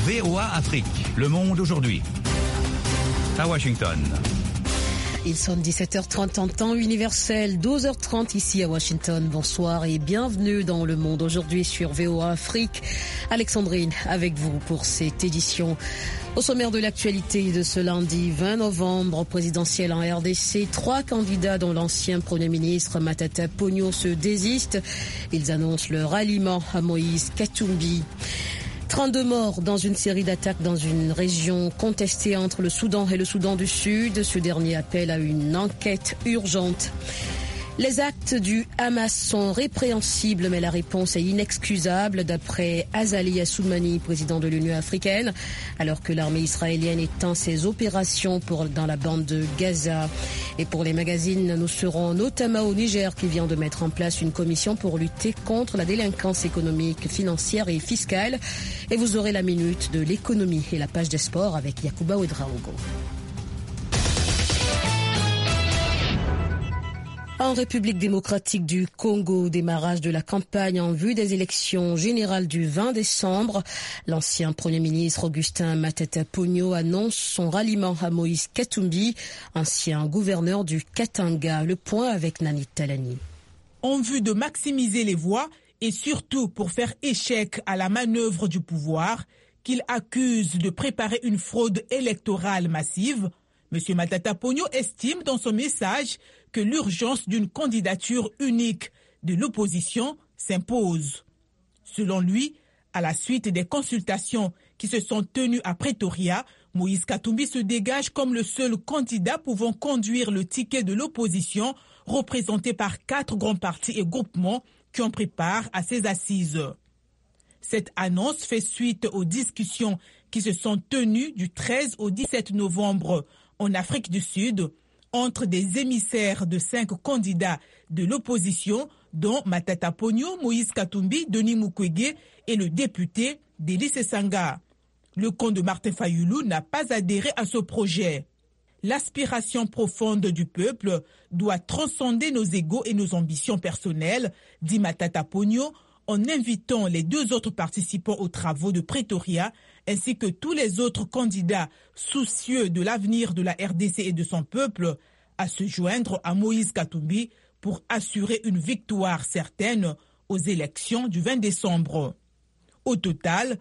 VOA Afrique, le monde aujourd'hui. À Washington. Ils sont 17h30 en temps universel, 12h30 ici à Washington. Bonsoir et bienvenue dans Le Monde aujourd'hui sur VOA Afrique. Alexandrine avec vous pour cette édition. Au sommaire de l'actualité de ce lundi 20 novembre, présidentiel en RDC, 3 candidats dont l'ancien Premier ministre Matata Ponyo se désistent. Ils annoncent leur ralliement à Moïse Katumbi. 32 morts dans une série d'attaques dans une région contestée entre le Soudan et le Soudan du Sud. Ce dernier appelle à une enquête urgente. Les actes du Hamas sont répréhensibles, mais la réponse est inexcusable, d'après Azali Assoumani, président de l'Union africaine, alors que l'armée israélienne étend ses opérations dans la bande de Gaza. Et pour les magazines, nous serons notamment au Niger, qui vient de mettre en place une commission pour lutter contre la délinquance économique, financière et fiscale. Et vous aurez la minute de l'économie et la page des sports avec Yacouba Ouedraogo. En République démocratique du Congo, démarrage de la campagne en vue des élections générales du 20 décembre. L'ancien Premier ministre Augustin Matata Ponyo annonce son ralliement à Moïse Katumbi, ancien gouverneur du Katanga. Le point avec Nani Talani. En vue de maximiser les voix et surtout pour faire échec à la manœuvre du pouvoir, qu'il accuse de préparer une fraude électorale massive, M. Matata Ponyo estime dans son message que l'urgence d'une candidature unique de l'opposition s'impose. Selon lui, à la suite des consultations qui se sont tenues à Pretoria, Moïse Katumbi se dégage comme le seul candidat pouvant conduire le ticket de l'opposition, représenté par 4 grands partis et groupements qui ont pris part à ces assises. Cette annonce fait suite aux discussions qui se sont tenues du 13 au 17 novembre en Afrique du Sud, entre des émissaires de 5 candidats de l'opposition, dont Matata Ponyo, Moïse Katumbi, Denis Mukwege et le député Delis Esanga. Le camp de Martin Fayulu n'a pas adhéré à ce projet. L'aspiration profonde du peuple doit transcender nos égos et nos ambitions personnelles, dit Matata Ponyo, en invitant les 2 autres participants aux travaux de Pretoria, ainsi que tous les autres candidats soucieux de l'avenir de la RDC et de son peuple, à se joindre à Moïse Katumbi pour assurer une victoire certaine aux élections du 20 décembre. Au total,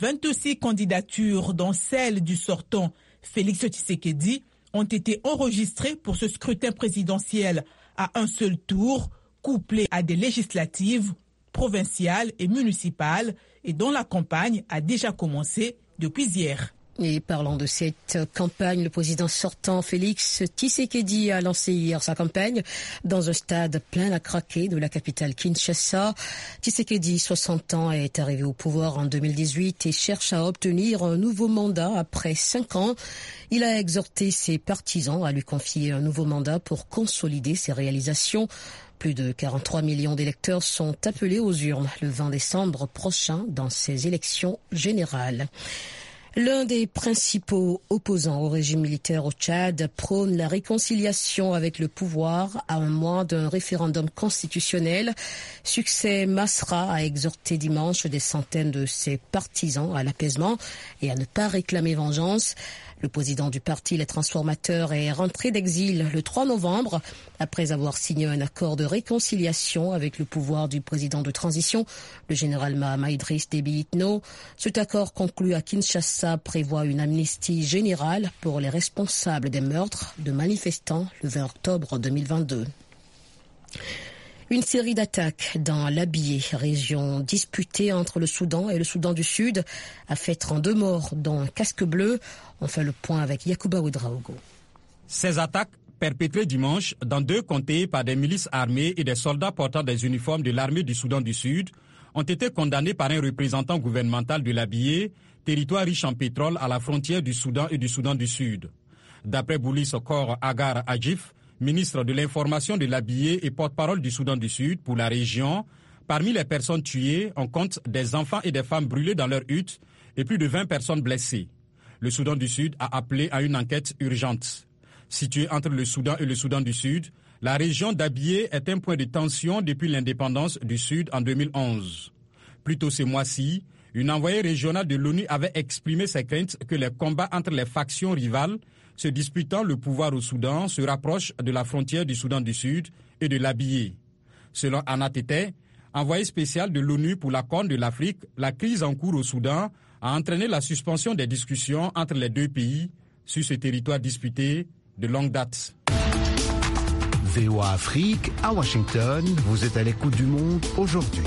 26 candidatures, dont celle du sortant Félix Tshisekedi, ont été enregistrées pour ce scrutin présidentiel à un seul tour, couplé à des législatives provinciale et municipale, et dont la campagne a déjà commencé depuis hier. Et parlant de cette campagne, le président sortant Félix Tshisekedi a lancé hier sa campagne dans un stade plein à craquer de la capitale Kinshasa. Tshisekedi, 60 ans, est arrivé au pouvoir en 2018 et cherche à obtenir un nouveau mandat après 5 ans. Il a exhorté ses partisans à lui confier un nouveau mandat pour consolider ses réalisations. Plus de 43 millions d'électeurs sont appelés aux urnes le 20 décembre prochain dans ces élections générales. L'un des principaux opposants au régime militaire au Tchad prône la réconciliation avec le pouvoir à un mois d'un référendum constitutionnel. Succès Masra a exhorté dimanche des centaines de ses partisans à l'apaisement et à ne pas réclamer vengeance. Le président du parti Les Transformateurs est rentré d'exil le 3 novembre après avoir signé un accord de réconciliation avec le pouvoir du président de transition, le général Mahamat Idriss Déby Itno. Cet accord conclu à Kinshasa prévoit une amnistie générale pour les responsables des meurtres de manifestants le 20 octobre 2022. Une série d'attaques dans l'Abyei, région disputée entre le Soudan et le Soudan du Sud, a fait 32 morts, dont un casque bleu. On fait le point avec Yacouba Ouedraogo. Ces attaques, perpétrées dimanche dans 2 comtés par des milices armées et des soldats portant des uniformes de l'armée du Soudan du Sud, ont été condamnées par un représentant gouvernemental de l'Abyei, territoire riche en pétrole à la frontière du Soudan et du Soudan du Sud. D'après Boulis Okor Agar Adjif, ministre de l'Information de l'Abyei et porte-parole du Soudan du Sud pour la région, parmi les personnes tuées, on compte des enfants et des femmes brûlés dans leurs huttes et plus de 20 personnes blessées. Le Soudan du Sud a appelé à une enquête urgente. Située entre le Soudan et le Soudan du Sud, la région d'Abyei est un point de tension depuis l'indépendance du Sud en 2011. Plus tôt ce mois-ci, Une envoyée régionale de l'ONU avait exprimé ses craintes que les combats entre les factions rivales se disputant le pouvoir au Soudan se rapprochent de la frontière du Soudan du Sud et de l'Abyei. Selon Anna Tete, envoyée spéciale de l'ONU pour la Corne de l'Afrique, la crise en cours au Soudan a entraîné la suspension des discussions entre les deux pays sur ce territoire disputé de longue date. VOA Afrique, à Washington, vous êtes à l'écoute du monde aujourd'hui.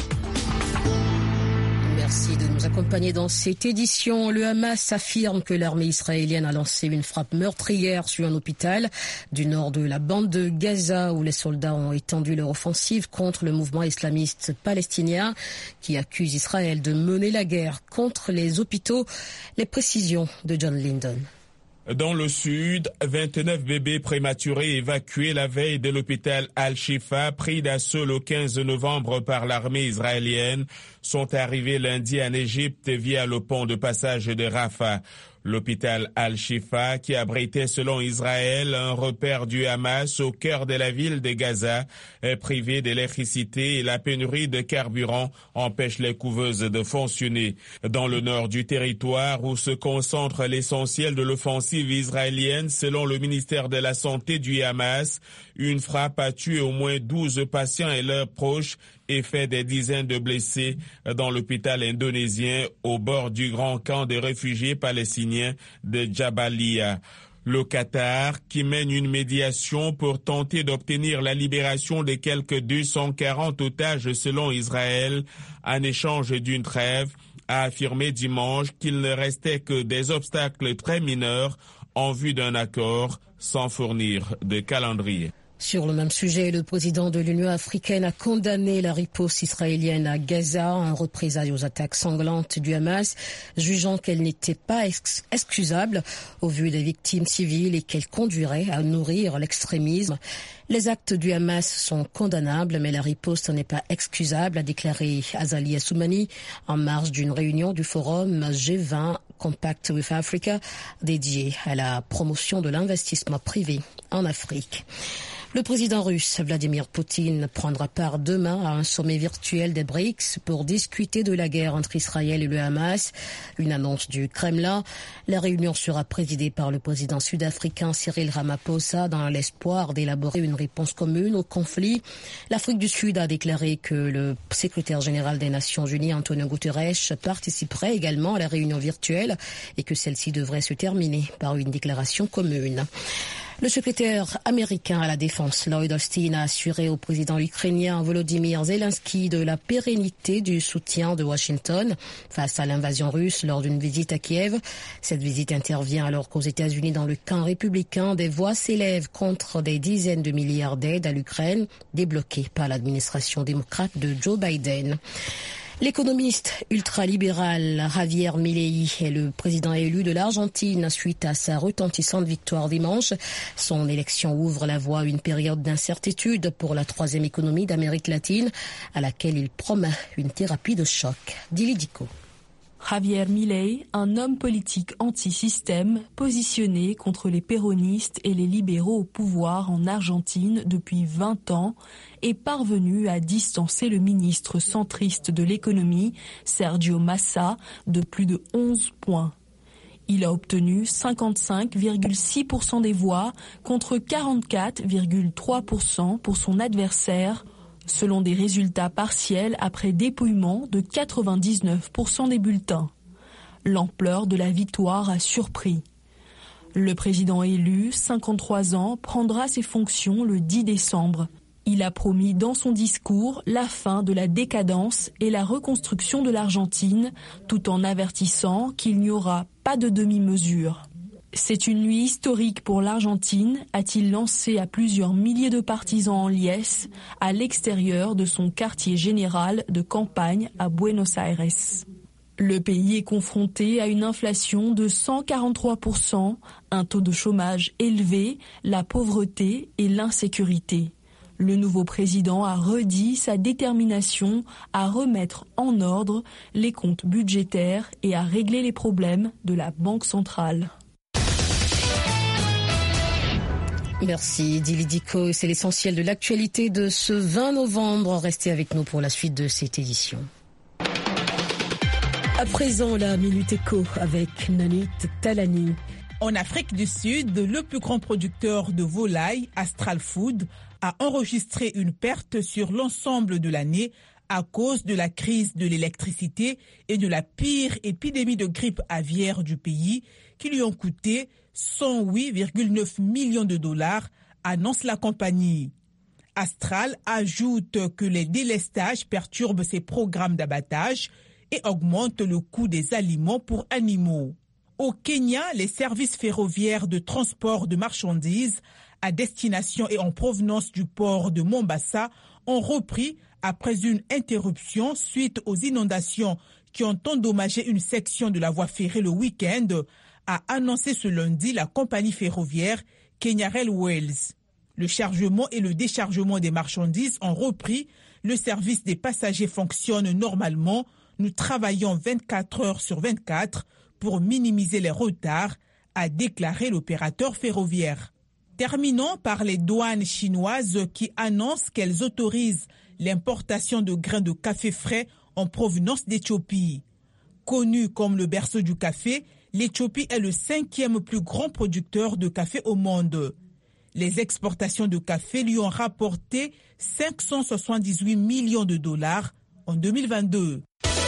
Merci de nous accompagner dans cette édition. Le Hamas affirme que l'armée israélienne a lancé une frappe meurtrière sur un hôpital du nord de la bande de Gaza où les soldats ont étendu leur offensive contre le mouvement islamiste palestinien qui accuse Israël de mener la guerre contre les hôpitaux. Les précisions de John Linden. Dans le sud, 29 bébés prématurés évacués la veille de l'hôpital Al-Shifa, pris d'assaut le 15 novembre par l'armée israélienne, sont arrivés lundi en Égypte via le pont de passage de Rafah. L'hôpital Al-Shifa, qui abritait selon Israël un repère du Hamas au cœur de la ville de Gaza, est privé d'électricité et la pénurie de carburant empêche les couveuses de fonctionner. Dans le nord du territoire où se concentre l'essentiel de l'offensive israélienne, selon le ministère de la Santé du Hamas, une frappe a tué au moins 12 patients et leurs proches et fait des dizaines de blessés dans l'hôpital indonésien au bord du grand camp de réfugiés palestiniens de Jabalia. Le Qatar, qui mène une médiation pour tenter d'obtenir la libération de quelques 240 otages selon Israël, en échange d'une trêve, a affirmé dimanche qu'il ne restait que des obstacles très mineurs en vue d'un accord sans fournir de calendrier. Sur le même sujet, le président de l'Union africaine a condamné la riposte israélienne à Gaza en représailles aux attaques sanglantes du Hamas, jugeant qu'elle n'était pas excusable au vu des victimes civiles et qu'elle conduirait à nourrir l'extrémisme. Les actes du Hamas sont condamnables, mais la riposte n'est pas excusable, a déclaré Azali Assoumani en marge d'une réunion du forum G20 Compact with Africa dédié à la promotion de l'investissement privé en Afrique. Le président russe Vladimir Poutine prendra part demain à un sommet virtuel des BRICS pour discuter de la guerre entre Israël et le Hamas. Une annonce du Kremlin. La réunion sera présidée par le président sud-africain Cyril Ramaphosa dans l'espoir d'élaborer une réponse commune au conflit. L'Afrique du Sud a déclaré que le secrétaire général des Nations Unies, Antonio Guterres, participerait également à la réunion virtuelle et que celle-ci devrait se terminer par une déclaration commune. Le secrétaire américain à la Défense, Lloyd Austin, a assuré au président ukrainien Volodymyr Zelensky de la pérennité du soutien de Washington face à l'invasion russe lors d'une visite à Kiev. Cette visite intervient alors qu'aux États-Unis, dans le camp républicain, des voix s'élèvent contre des dizaines de milliards d'aides à l'Ukraine débloquées par l'administration démocrate de Joe Biden. L'économiste ultralibéral Javier Milei est le président élu de l'Argentine suite à sa retentissante victoire dimanche. Son élection ouvre la voie à une période d'incertitude pour la troisième économie d'Amérique latine, à laquelle il promet une thérapie de choc. Dili Diko. Javier Milei, un homme politique anti-système, positionné contre les péronistes et les libéraux au pouvoir en Argentine depuis 20 ans, est parvenu à distancer le ministre centriste de l'économie, Sergio Massa, de plus de 11 points. Il a obtenu 55,6% des voix contre 44,3% pour son adversaire, selon des résultats partiels après dépouillement de 99% des bulletins. L'ampleur de la victoire a surpris. Le président élu, 53 ans, prendra ses fonctions le 10 décembre. Il a promis dans son discours la fin de la décadence et la reconstruction de l'Argentine, tout en avertissant qu'il n'y aura pas de demi-mesure. C'est une nuit historique pour l'Argentine, a-t-il lancé à plusieurs milliers de partisans en liesse à l'extérieur de son quartier général de campagne à Buenos Aires. Le pays est confronté à une inflation de 143%, un taux de chômage élevé, la pauvreté et l'insécurité. Le nouveau président a redit sa détermination à remettre en ordre les comptes budgétaires et à régler les problèmes de la Banque centrale. Merci Dili Diko, c'est l'essentiel de l'actualité de ce 20 novembre. Restez avec nous pour la suite de cette édition. À présent, la Minute Éco avec Nanit Talani. En Afrique du Sud, le plus grand producteur de volailles, Astral Food, a enregistré une perte sur l'ensemble de l'année à cause de la crise de l'électricité et de la pire épidémie de grippe aviaire du pays qui lui ont coûté 108,9 millions de dollars, annonce la compagnie. Astral ajoute que les délestages perturbent ses programmes d'abattage et augmentent le coût des aliments pour animaux. Au Kenya, les services ferroviaires de transport de marchandises à destination et en provenance du port de Mombasa ont repris après une interruption suite aux inondations qui ont endommagé une section de la voie ferrée le week-end, a annoncé ce lundi la compagnie ferroviaire Kenya Railways. Le chargement et le déchargement des marchandises ont repris. Le service des passagers fonctionne normalement. Nous travaillons 24 heures sur 24 pour minimiser les retards, a déclaré l'opérateur ferroviaire. Terminons par les douanes chinoises qui annoncent qu'elles autorisent l'importation de grains de café frais en provenance d'Éthiopie. Connue comme le berceau du café, l'Éthiopie est le 5e plus grand producteur de café au monde. Les exportations de café lui ont rapporté 578 millions de dollars en 2022.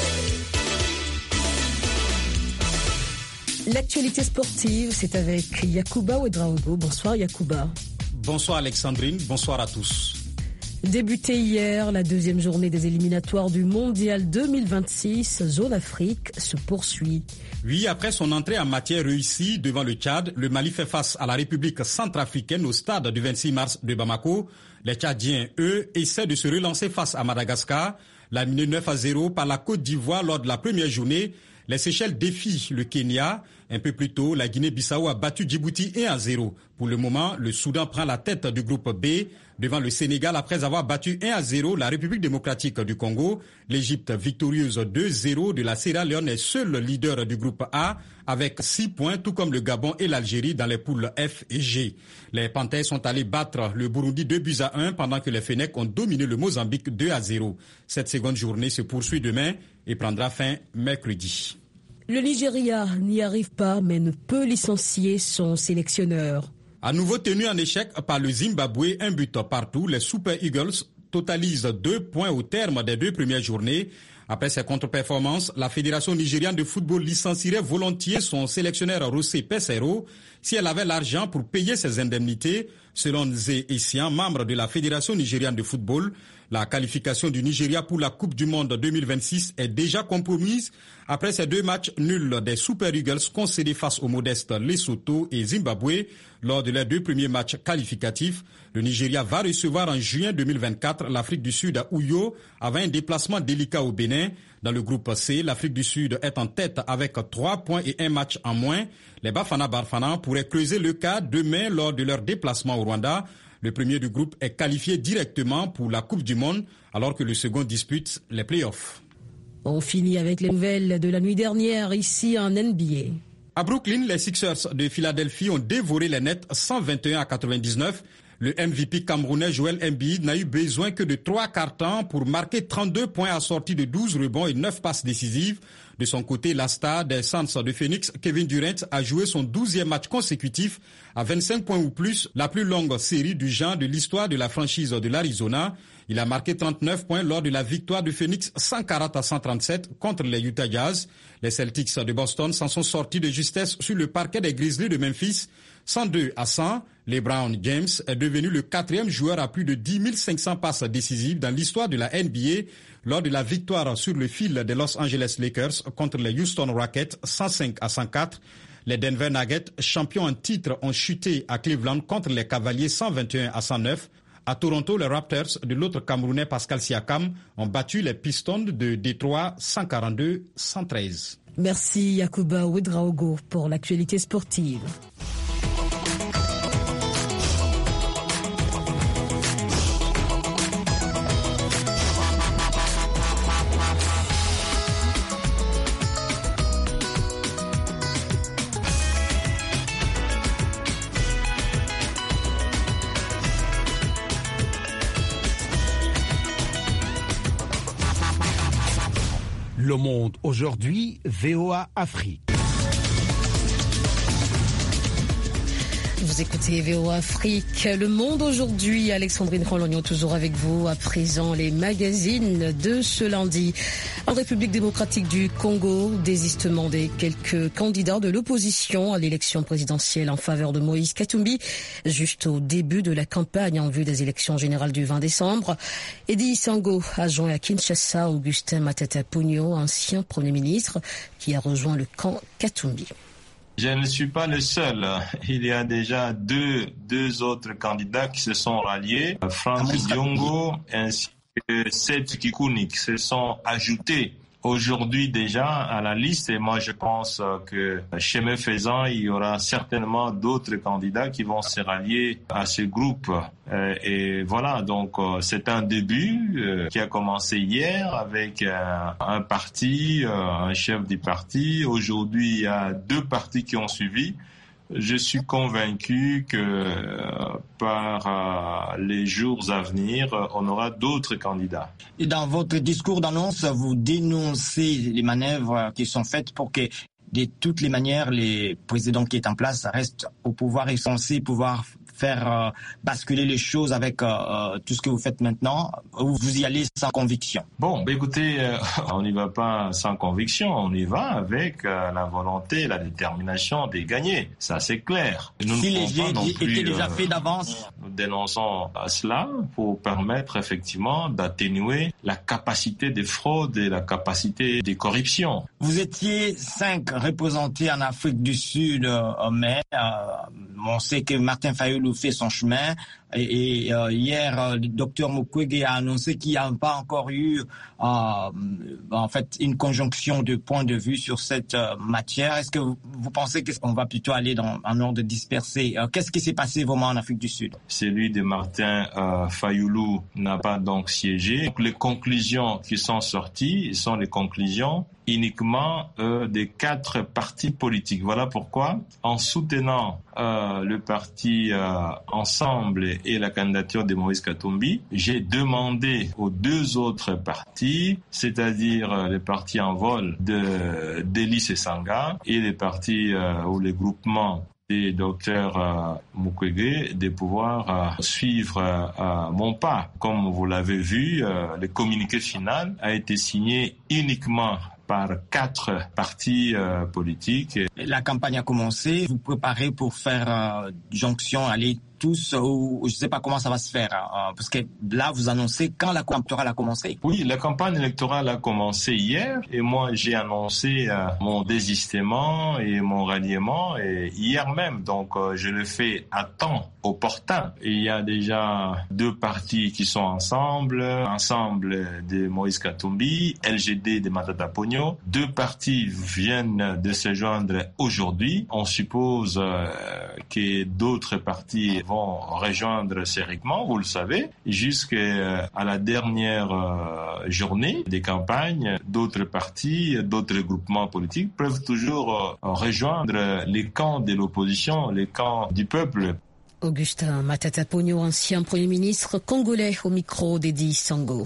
L'actualité sportive, c'est avec Yacouba Ouedraogo. Bonsoir Yacouba. Bonsoir Alexandrine, bonsoir à tous. Débutée hier, la deuxième journée des éliminatoires du Mondial 2026, Zone Afrique se poursuit. Oui, après son entrée en matière réussie devant le Tchad, le Mali fait face à la République centrafricaine au stade du 26 mars de Bamako. Les Tchadiens, eux, essaient de se relancer face à Madagascar, laminé 9-0 par la Côte d'Ivoire lors de la première journée. Les Seychelles défient le Kenya. Un peu plus tôt, la Guinée-Bissau a battu Djibouti 1-0. Pour le moment, le Soudan prend la tête du groupe B devant le Sénégal après avoir battu 1-0 la République démocratique du Congo. L'Égypte, victorieuse 2-0 de la Sierra Leone, est seul leader du groupe A avec 6 points, tout comme le Gabon et l'Algérie dans les poules F et G. Les Panthères sont allés battre le Burundi 2-1 pendant que les Fennecs ont dominé le Mozambique 2-0. Cette seconde journée se poursuit demain et prendra fin mercredi. Le Nigeria n'y arrive pas mais ne peut licencier son sélectionneur. À nouveau tenu en échec par le Zimbabwe, un but partout, les Super Eagles totalisent 2 points au terme des 2 premières journées. Après ces contre-performances, la Fédération nigériane de football licencierait volontiers son sélectionneur Rossé Pesero si elle avait l'argent pour payer ses indemnités. Selon Nzé Essian, membre de la Fédération nigériane de football, la qualification du Nigeria pour la Coupe du Monde 2026 est déjà compromise après ces 2 matchs nuls des Super Eagles concédés face aux modestes Lesotho et Zimbabwe lors de leurs 2 premiers matchs qualificatifs. Le Nigeria va recevoir en juin 2024 l'Afrique du Sud à Uyo avec un déplacement délicat au Bénin. Dans le groupe C, l'Afrique du Sud est en tête avec 3 points et 1 match en moins. Les Bafana Bafana pourraient creuser le cas demain lors de leur déplacement au Rwanda. Le premier du groupe est qualifié directement pour la Coupe du Monde, alors que le second dispute les playoffs. On finit avec les nouvelles de la nuit dernière ici en NBA. À Brooklyn, les Sixers de Philadelphie ont dévoré les Nets 121-99. Le MVP camerounais Joel Embiid n'a eu besoin que de 3 quarts-temps pour marquer 32 points assortis de 12 rebonds et 9 passes décisives. De son côté, la star des Suns de Phoenix, Kevin Durant, a joué son 12e match consécutif à 25 points ou plus, la plus longue série du genre de l'histoire de la franchise de l'Arizona. Il a marqué 39 points lors de la victoire de Phoenix 140-137 contre les Utah Jazz. Les Celtics de Boston s'en sont sortis de justesse sur le parquet des Grizzlies de Memphis. 102-100, LeBron James est devenu le 4e joueur à plus de 10 500 passes décisives dans l'histoire de la NBA lors de la victoire sur le fil des Los Angeles Lakers contre les Houston Rockets 105-104. Les Denver Nuggets, champions en titre, ont chuté à Cleveland contre les Cavaliers 121-109. À Toronto, les Raptors de l'autre Camerounais Pascal Siakam ont battu les Pistons de Détroit 142-113. Merci Yacouba Ouedraogo pour l'actualité sportive. Le Monde aujourd'hui, VOA Afrique. Vous écoutez VOA Afrique, Le Monde aujourd'hui. Alexandrine Rolognon toujours avec vous. À présent, les magazines de ce lundi. En République démocratique du Congo, désistement des quelques candidats de l'opposition à l'élection présidentielle en faveur de Moïse Katumbi, juste au début de la campagne en vue des élections générales du 20 décembre. Edi Sango a joint à Kinshasa Augustin Matata Ponyo, ancien Premier ministre, qui a rejoint le camp Katumbi. Je ne suis pas le seul. Il y a déjà deux autres candidats qui se sont ralliés. Francis Diongo ainsi que Seth Kikuni qui se sont ajoutés aujourd'hui déjà à la liste. Et moi, je pense que chemin faisant, il y aura certainement d'autres candidats qui vont se rallier à ce groupe. Et voilà, donc c'est un début qui a commencé hier avec un parti, un chef du parti. Aujourd'hui, il y a 2 partis qui ont suivi. Je suis convaincu que par les jours à venir, on aura d'autres candidats. Et dans votre discours d'annonce, vous dénoncez les manœuvres qui sont faites pour que, de toutes les manières, les présidents qui est en place restent au pouvoir et sont censés pouvoir faire basculer les choses avec tout ce que vous faites maintenant, ou vous y allez sans conviction? Bon, écoutez, on n'y va pas sans conviction, on y va avec la volonté, la détermination de gagner. Ça, c'est clair. Nous si les jeux étaient déjà faits d'avance? Nous dénonçons cela pour permettre effectivement d'atténuer la capacité de fraude et la capacité de corruption. Vous étiez 5 représentés en Afrique du Sud, mais on sait que Martin Fayulu fait son chemin. Et hier, le docteur Mukwege a annoncé qu'il n'y a pas encore eu en fait une conjonction de points de vue sur cette matière. Est-ce que vous pensez qu'on va plutôt aller en ordre dispersé? Qu'est-ce qui s'est passé vraiment en Afrique du Sud? Celui de Martin Fayulu n'a pas donc siégé. Donc, les conclusions qui sont sorties sont les conclusions uniquement des 4 partis politiques. Voilà pourquoi, en soutenant le parti Ensemble et la candidature de Moïse Katumbi, j'ai demandé aux 2 autres partis, c'est-à-dire les partis en vol de Deli Sesanga et les partis ou les groupements des docteurs Mukwege, de pouvoir suivre mon pas. Comme vous l'avez vu, le communiqué final a été signé uniquement par 4 partis politiques. La campagne a commencé. Vous préparez pour faire jonction, aller tous, ou je ne sais pas comment ça va se faire, parce que là, vous annoncez quand la campagne électorale a commencé. Oui, la campagne électorale a commencé hier, et moi, j'ai annoncé mon désistement et mon ralliement hier même, donc je le fais à temps opportun. Il y a déjà 2 partis qui sont ensemble de Moïse Katumbi, LGD de Matata Ponyo. 2 partis viennent de se joindre aujourd'hui. On suppose que d'autres partis vont rejoindre sériquement, vous le savez, jusqu'à la dernière journée des campagnes. D'autres partis, d'autres groupements politiques peuvent toujours rejoindre les camps de l'opposition, les camps du peuple. Augustin Matata Ponyo, ancien Premier ministre congolais, au micro d'Edi Sango.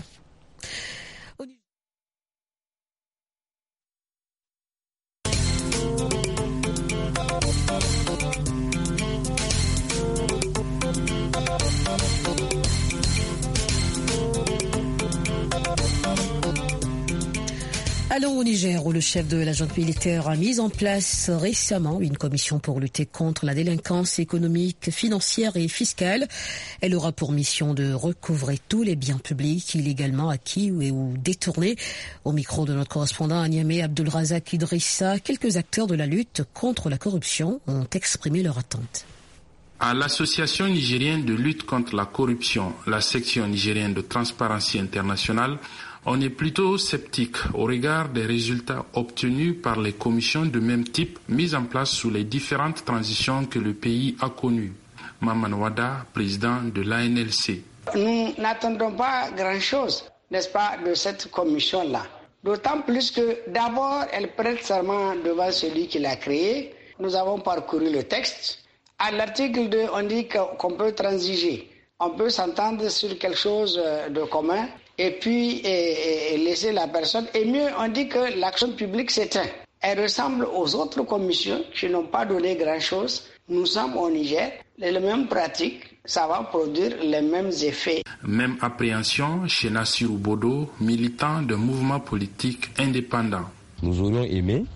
Allons au Niger, où le chef de la junte militaire a mis en place récemment une commission pour lutter contre la délinquance économique, financière et fiscale. Elle aura pour mission de recouvrer tous les biens publics illégalement acquis ou détournés. Au micro de notre correspondant à Niamey, Abdulrazak Idrissa, quelques acteurs de la lutte contre la corruption ont exprimé leur attente. À l'Association nigérienne de lutte contre la corruption, la section nigérienne de Transparency International, on est plutôt sceptique au regard des résultats obtenus par les commissions de même type mises en place sous les différentes transitions que le pays a connues. Maman Wada, président de l'ANLC. Nous n'attendons pas grand-chose, n'est-ce pas, de cette commission-là. D'autant plus que d'abord, elle prête serment devant celui qui l'a créée. Nous avons parcouru le texte. À l'article 2, on dit qu'on peut transiger. On peut s'entendre sur quelque chose de commun. et puis laisser la personne. Et mieux, on dit que l'action publique s'éteint. Elle ressemble aux autres commissions qui n'ont pas donné grand-chose. Nous sommes au Niger, les mêmes pratiques, ça va produire les mêmes effets. Même appréhension chez Nassirou Bodo, militant d'un mouvement politique indépendant. Nous aurions aimé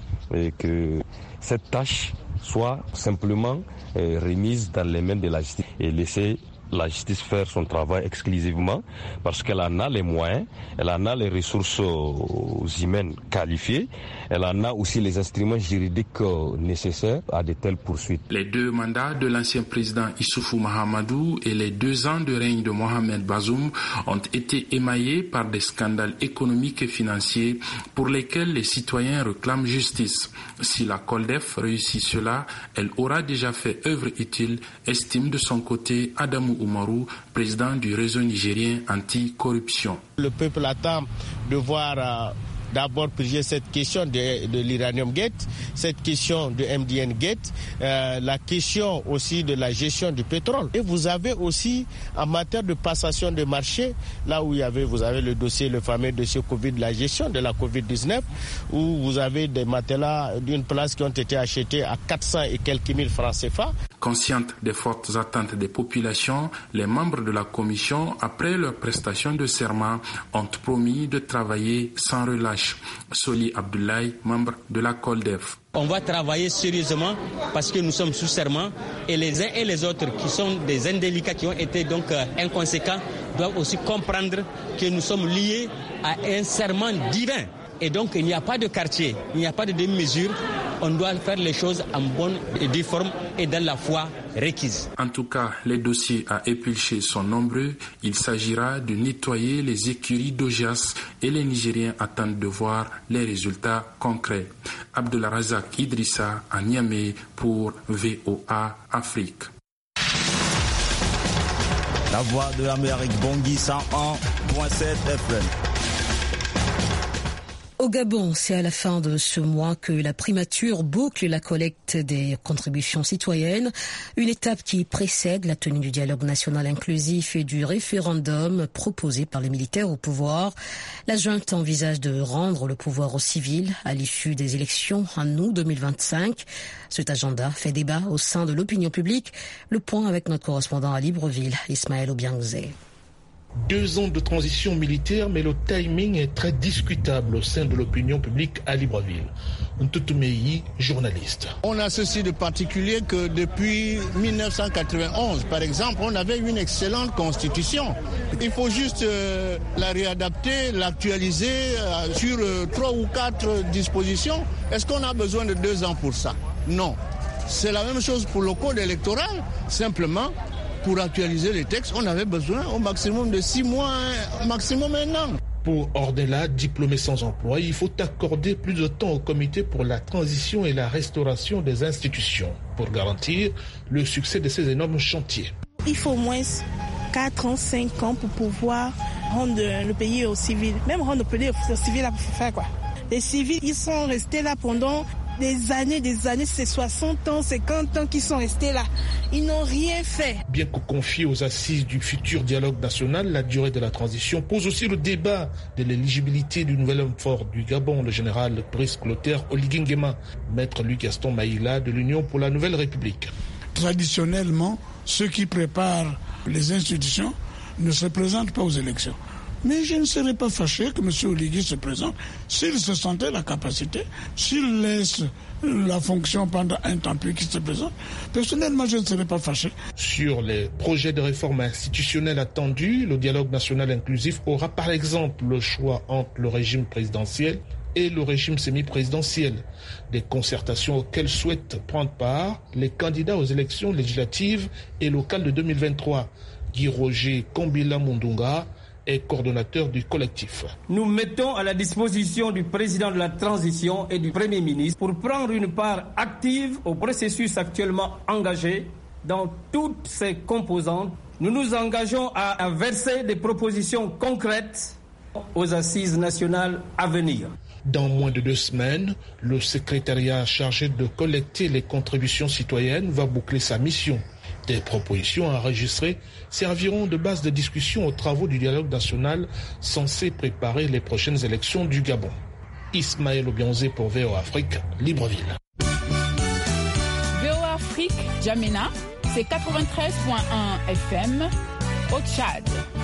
que cette tâche soit simplement remise dans les mains de la justice et laisser la justice faire son travail exclusivement parce qu'elle en a les moyens, elle en a les ressources humaines qualifiées, elle en a aussi les instruments juridiques nécessaires à de telles poursuites. Les 2 mandats de l'ancien président Issoufou Mahamadou et les 2 ans de règne de Mohamed Bazoum ont été émaillés par des scandales économiques et financiers pour lesquels les citoyens réclament justice. Si la COLDEF réussit cela, elle aura déjà fait œuvre utile, estime de son côté Adamou Oumarou, président du réseau nigérien anti-corruption. Le peuple attend de voir d'abord purger cette question de l'Uranium Gate, cette question de MDN Gate, la question aussi de la gestion du pétrole. Et vous avez aussi, en matière de passation de marché, là où vous avez le dossier, le fameux dossier Covid, la gestion de la Covid-19, où vous avez des matelas d'une place qui ont été achetés à 400 et quelques mille francs CFA. Consciente des fortes attentes des populations, les membres de la commission, après leur prestation de serment, ont promis de travailler sans relâche. Soli Abdoulaye, membre de la COLDEF. On va travailler sérieusement parce que nous sommes sous serment et les uns et les autres qui sont des indélicats, qui ont été donc inconséquents, doivent aussi comprendre que nous sommes liés à un serment divin. Et donc il n'y a pas de quartier, il n'y a pas de demi-mesure. On doit faire les choses en bonne et due forme et dans la foi requise. En tout cas, les dossiers à éplucher sont nombreux. Il s'agira de nettoyer les écuries d'Ogias et les Nigériens attendent de voir les résultats concrets. Abdelrazak Idrissa à Niamey pour VOA Afrique. La voix de l'Amérique, Bangui 101.7 FM. Au Gabon, c'est à la fin de ce mois que la primature boucle la collecte des contributions citoyennes, une étape qui précède la tenue du dialogue national inclusif et du référendum proposé par les militaires au pouvoir. La junte envisage de rendre le pouvoir aux civils à l'issue des élections en août 2025. Cet agenda fait débat au sein de l'opinion publique. Le point avec notre correspondant à Libreville, Ismaël Obiangzé. 2 ans de transition militaire, mais le timing est très discutable au sein de l'opinion publique à Libreville. Ntoutoumei, journaliste. On a ceci de particulier que depuis 1991, par exemple, on avait une excellente constitution. Il faut juste la réadapter, l'actualiser sur 3 ou 4 dispositions. Est-ce qu'on a besoin de 2 ans pour ça? Non. C'est la même chose pour le code électoral, simplement. Pour actualiser les textes, on avait besoin au maximum de 6 mois, maximum 1 an. Pour Ordela, diplômé sans emploi, il faut accorder plus de temps au comité pour la transition et la restauration des institutions pour garantir le succès de ces énormes chantiers. Il faut au moins 4 ans, 5 ans pour pouvoir rendre le pays aux civils. Même rendre le pays aux civils, là, pour faire quoi? Les civils, ils sont restés là pendant des années, c'est 60 ans, 50 ans qu'ils sont restés là. Ils n'ont rien fait. Bien que confié aux assises du futur dialogue national, la durée de la transition pose aussi le débat de l'éligibilité du nouvel homme fort du Gabon, le général Brice Clotaire Oligui Nguema, maître Louis Gaston Maïla de l'Union pour la Nouvelle République. Traditionnellement, ceux qui préparent les institutions ne se présentent pas aux élections. Mais je ne serais pas fâché que M. Oligui se présente s'il se sentait la capacité, s'il laisse la fonction pendant un temps puis qu'il se présente. Personnellement, je ne serais pas fâché. Sur les projets de réforme institutionnelle attendus, le dialogue national inclusif aura par exemple le choix entre le régime présidentiel et le régime semi-présidentiel. Des concertations auxquelles souhaitent prendre part les candidats aux élections législatives et locales de 2023. Guy Roger Kombila Mundunga est coordonnateur du collectif. Nous mettons à la disposition du président de la transition et du Premier ministre pour prendre une part active au processus actuellement engagé dans toutes ses composantes. Nous nous engageons à verser des propositions concrètes aux assises nationales à venir. Dans moins de 2 semaines, le secrétariat chargé de collecter les contributions citoyennes va boucler sa mission. Des propositions enregistrées serviront de base de discussion aux travaux du dialogue national censé préparer les prochaines élections du Gabon. Ismaël Obianzé pour VOA Afrique, Libreville. VOA Afrique, Djamena, c'est 93.1 FM au Tchad.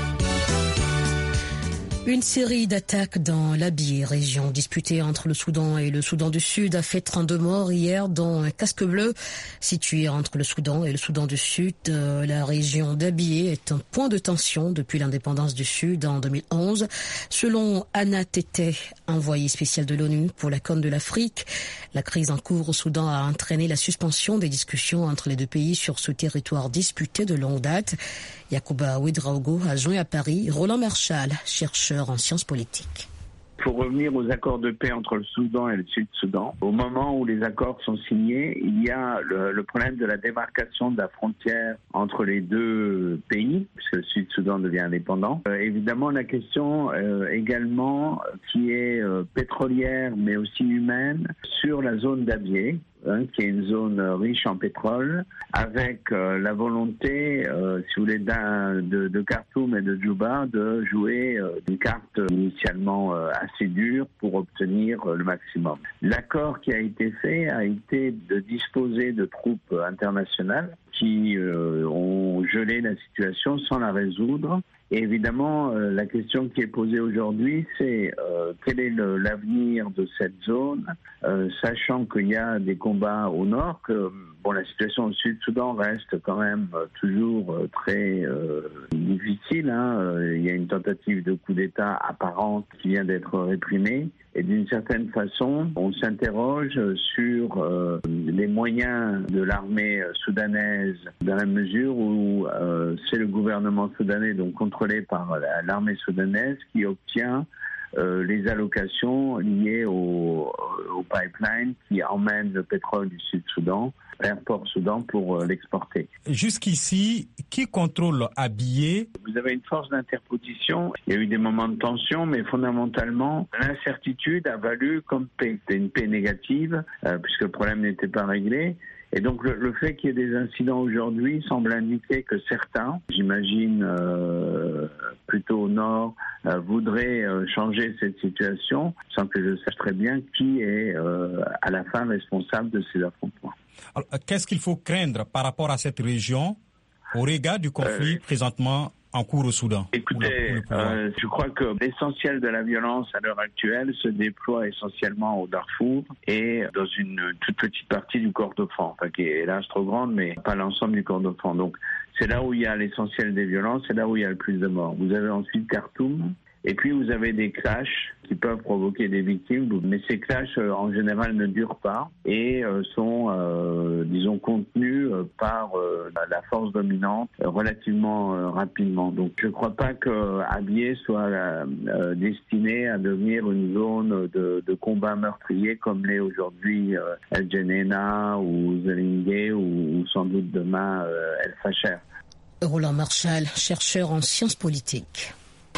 Une série d'attaques dans l'Abyei, région disputée entre le Soudan et le Soudan du Sud, a fait 32 morts hier dans un casque bleu situé entre le Soudan et le Soudan du Sud. La région d'Abyei est un point de tension depuis l'indépendance du Sud en 2011. Selon Anna Tété, envoyée spéciale de l'ONU pour la Corne de l'Afrique, la crise en cours au Soudan a entraîné la suspension des discussions entre les deux pays sur ce territoire disputé de longue date. Yacouba Ouedraogo a joint à Paris Roland Marchal, chercheur en sciences politiques. Pour revenir aux accords de paix entre le Soudan et le Sud-Soudan, au moment où les accords sont signés, il y a le problème de la démarcation de la frontière entre les deux pays, puisque le Sud-Soudan devient indépendant. Évidemment, la question également qui est pétrolière, mais aussi humaine, sur la zone d'Abyei, qui est une zone riche en pétrole, avec la volonté, si vous voulez, de Khartoum et de Djouba de jouer une carte initialement assez dure pour obtenir le maximum. L'accord qui a été fait a été de disposer de troupes internationales qui ont gelé la situation sans la résoudre. Et évidemment, la question qui est posée aujourd'hui, c'est quel est l'avenir de cette zone, sachant qu'il y a des combats au nord, que la situation au Sud-Soudan reste quand même toujours très difficile. Il y a une tentative de coup d'État apparente qui vient d'être réprimée. Et d'une certaine façon, on s'interroge sur les moyens de l'armée soudanaise dans la mesure où c'est le gouvernement soudanais, donc contrôlé par l'armée soudanaise, qui obtient les allocations liées au pipeline qui emmène le pétrole du Sud-Soudan vers Port-Soudan pour l'exporter. Jusqu'ici, qui contrôle Abyei? Vous avez une force d'interposition. Il y a eu des moments de tension, mais fondamentalement, l'incertitude a valu comme paix. C'était une paix négative, puisque le problème n'était pas réglé. Et donc le fait qu'il y ait des incidents aujourd'hui semble indiquer que certains, j'imagine plutôt au nord, voudraient changer cette situation, sans que je sache très bien qui est à la fin responsable de ces affrontements. Alors, qu'est-ce qu'il faut craindre par rapport à cette région au regard du conflit présentement en cours au Soudan? Écoutez, je crois que l'essentiel de la violence à l'heure actuelle se déploie essentiellement au Darfour et dans une toute petite partie du Kordofan, qui est hélas trop grande, mais pas l'ensemble du Kordofan. Donc c'est là où il y a l'essentiel des violences, c'est là où il y a le plus de morts. Vous avez ensuite Khartoum, et puis vous avez des clashs qui peuvent provoquer des victimes, mais ces clashs en général ne durent pas et sont, disons, contenus par la force dominante relativement rapidement. Donc je ne crois pas que Abyei soit destiné à devenir une zone de combat meurtrier comme l'est aujourd'hui El Geneina ou Zélingué ou sans doute demain El Fasher. Roland Marchal, chercheur en sciences politiques.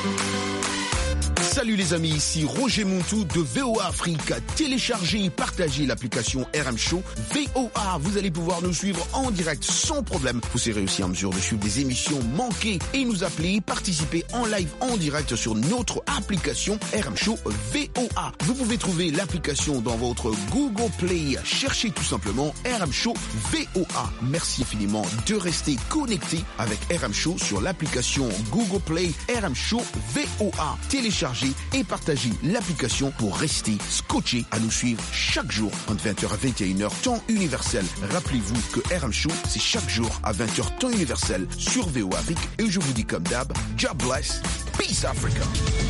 Salut les amis, ici Roger Montou de VOA Afrique. Téléchargez et partagez l'application RM Show VOA. Vous allez pouvoir nous suivre en direct sans problème. Vous serez aussi en mesure de suivre des émissions manquées et nous appeler, participer en live en direct sur notre application RM Show VOA. Vous pouvez trouver l'application dans votre Google Play. Cherchez tout simplement RM Show VOA. Merci infiniment de rester connecté avec RM Show sur l'application Google Play RM Show VOA. Téléchargez et partagez l'application pour rester scotché à nous suivre chaque jour entre 20h à 21h temps universel. Rappelez-vous que RM Show, c'est chaque jour à 20h temps universel sur VOA Afrique. Et je vous dis comme d'hab, God bless, peace Africa.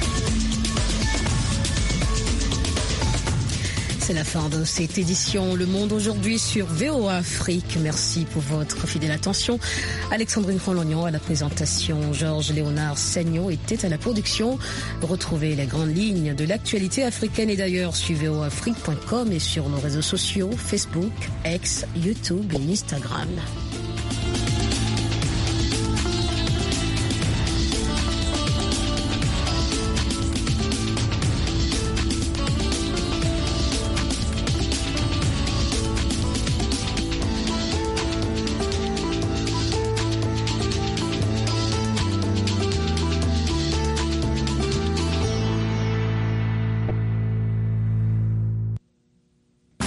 C'est la fin de cette édition Le Monde aujourd'hui sur VOA Afrique. Merci pour votre fidèle attention. Alexandrine Rolognon à la présentation, Georges Léonard Sagnon était à la production. Retrouvez les grandes lignes de l'actualité africaine et d'ailleurs sur voaafrique.com et sur nos réseaux sociaux Facebook, X, YouTube et Instagram.